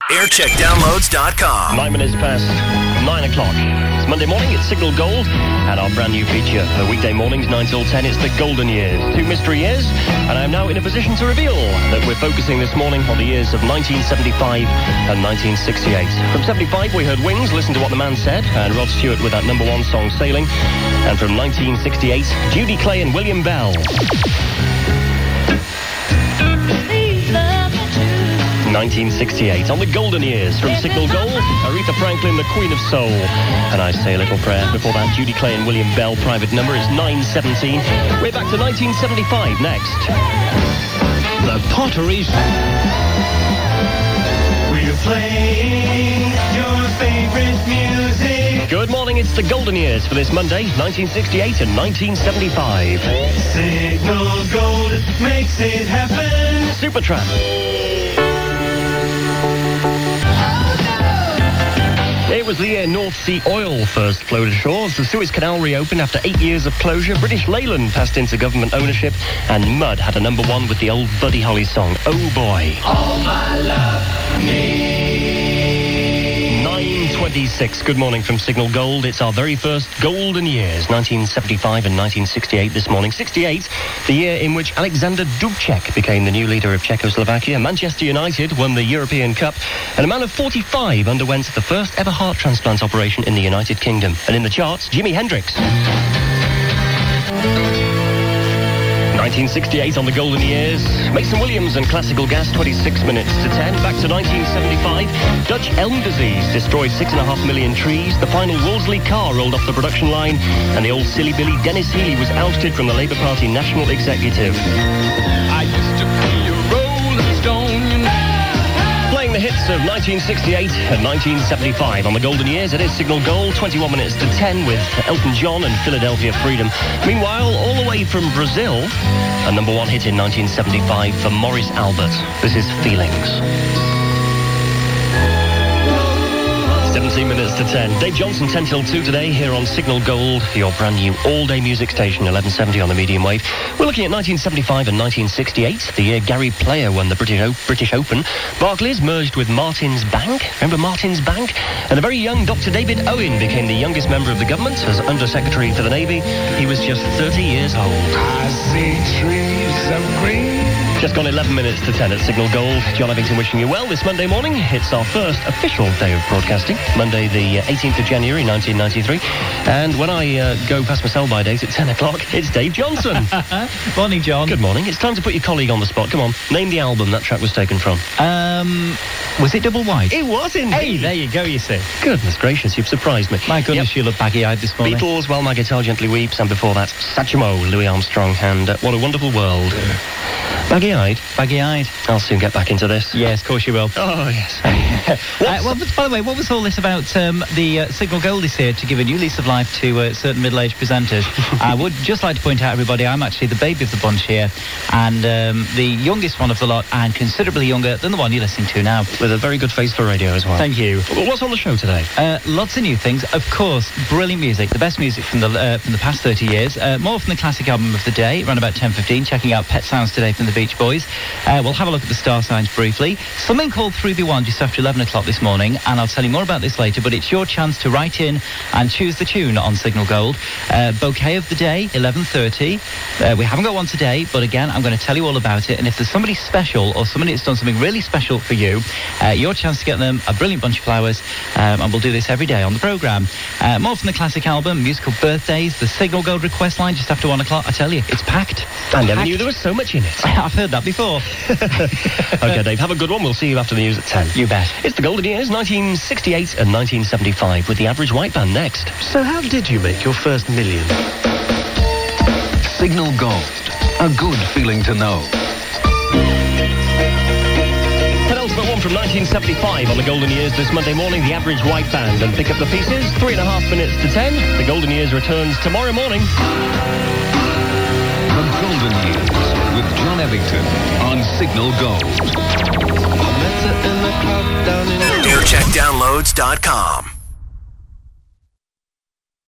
Aircheckdownloads.com. 9 minutes past 9 o'clock. It's Monday morning, it's Signal Gold, and our brand new feature. Weekday mornings, 9 till 10, it's the Golden Years. 2 mystery years, and I'm now in a position to reveal that we're focusing this morning on the years of 1975 and 1968. From 75, we heard Wings, Listen to What the Man Said, and Rod Stewart with that number one song, Sailing. And from 1968, Judy Clay and William Bell. 1968 on the Golden Years from Signal Gold, Aretha Franklin, the Queen of Soul. And I Say a Little Prayer. Before that, Judy Clay and William Bell, Private Number, is 9:17. We're back to 1975 next. The Potteries. We're playing your favorite music. Good morning, it's the Golden Years for this Monday, 1968 and 1975. Signal Gold makes it happen. Supertramp. It was the year North Sea oil first flowed ashore. The Suez Canal reopened after 8 years of closure. British Leyland passed into government ownership. And Mud had a number one with the old Buddy Holly song, Oh Boy. All my love, me. 9:26. Good morning from Signal Gold. It's our very first Golden Years, 1975 and 1968 this morning. 68, the year in which Alexander Dubček became the new leader of Czechoslovakia. Manchester United won the European Cup. And a man of 45 underwent the first ever heart transplant operation in the United Kingdom. And in the charts, Jimi Hendrix. 1968 on the Golden Years. Mason Williams and Classical Gas, 26 minutes to 10. Back to 1975. Dutch elm disease destroyed 6.5 million trees. The final Wolseley car rolled off the production line. And the old silly Billy Dennis Healey was ousted from the Labour Party National Executive. I used to be a rolling stone, you know. Playing the hits of 1968 and 1975 on the Golden Years. It is Signal Gold, 21 minutes to 10 with Elton John and Philadelphia Freedom. Meanwhile, all the way from Brazil, a number one hit in 1975 for Maurice Albert. This is Feelings. 17 minutes to 10. Dave Johnson, 10 till 2 today here on Signal Gold, your brand new all-day music station, 1170 on the medium wave. We're looking at 1975 and 1968, the year Gary Player won the British Open. Barclays merged with Martins Bank. Remember Martins Bank? And a very young Dr. David Owen became the youngest member of the government as Under-Secretary for the Navy. He was just 30 years old. I see trees of green. Just gone 11 minutes to 10 at Signal Gold. John Evington wishing you well this Monday morning. It's our first official day of broadcasting, Monday the 18th of January 1993. And when I go past my sell-by date at 10 o'clock, it's Dave Johnson. Morning, John. Good morning. It's time to put your colleague on the spot. Come on, name the album that track was taken from. Was it Double Wide? It was indeed. Hey, there you go, you see. Goodness gracious, you've surprised me. My goodness, you look baggy-eyed this morning. Beatles, While My Guitar Gently Weeps, and before that, Satchmo, Louis Armstrong, and What a Wonderful World. Baggy-eyed? Baggy-eyed. I'll soon get back into this. Yes, of course you will. Oh, yes. Well, by the way, what was all this about the Signal Gold is here to give a new lease of life to certain middle-aged presenters? I would just like to point out, everybody, I'm actually the baby of the bunch here, and the youngest one of the lot, and considerably younger than the one you're listening to now. With a very good face for radio as well. Thank you. What's on the show today? Lots of new things. Of course, brilliant music. The best music from the past 30 years. More from the classic album of the day, around about 10:15. Checking out Pet Sounds today from the Beach Boys. We'll have a look at the star signs briefly. Something called Through the One just after 11 o'clock this morning, and I'll tell you more about this later, but it's your chance to write in and choose the tune on Signal Gold. Bouquet of the day, 11:30. We haven't got one today, but again, I'm going to tell you all about it, and if there's somebody special or somebody that's done something really special for you, your chance to get them a brilliant bunch of flowers, and we'll do this every day on the programme. More from the classic album, musical birthdays, the Signal Gold request line just after 1 o'clock. I tell you, it's packed. I never knew there was so much in it. I've heard that before. Okay, Dave, have a good one. We'll see you after the news at 10. You bet. It's the Golden Years, 1968 and 1975, with the Average White Band next. So how did you make your first million? Signal Gold. A good feeling to know. Penultimate one from 1975 on the Golden Years this Monday morning, the Average White Band. And pick up the pieces, 3.5 minutes to 10. The Golden Years returns tomorrow morning. The Golden Years with John Evington on Signal Gold. Aircheckdownloads.com.